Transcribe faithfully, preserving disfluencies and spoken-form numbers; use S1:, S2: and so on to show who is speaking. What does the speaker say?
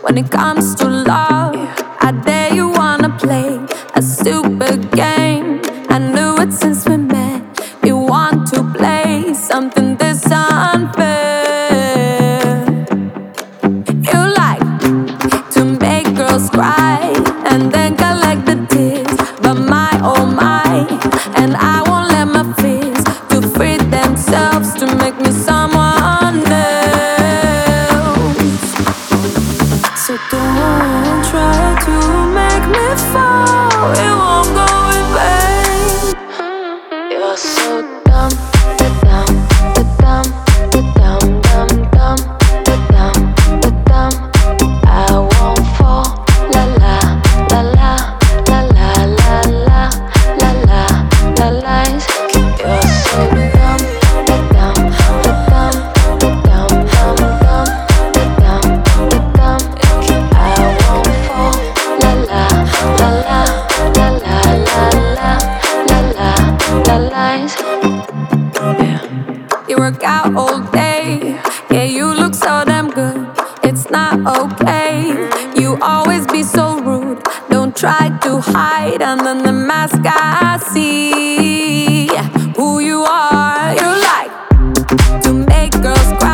S1: when it comes to love. I dare you wanna play a stupid game. I knew it since we met. You want to play something this unfair. You like to make girls cry and then collect the tears. But my oh my, and I won't let my fears to free themselves to make me someone else. So don't try to make me fall, it won't go in vain. You're so dumb, the dumb, the dumb, the dumb, dumb, dumb, the dumb, the dumb. I won't fall, la la, la la, la la, la la, la la, la lies. You're so dumb, the dumb, the dumb, the dumb, dumb, dumb, the dumb, the dumb. I won't fall, la la, la la, la la, la la, la la, la lies. Yeah. You work out all day, yeah, you look so damn good. It's not okay, you always be so rude. Don't try to hide under the mask. I see who you are. You like to make girls cry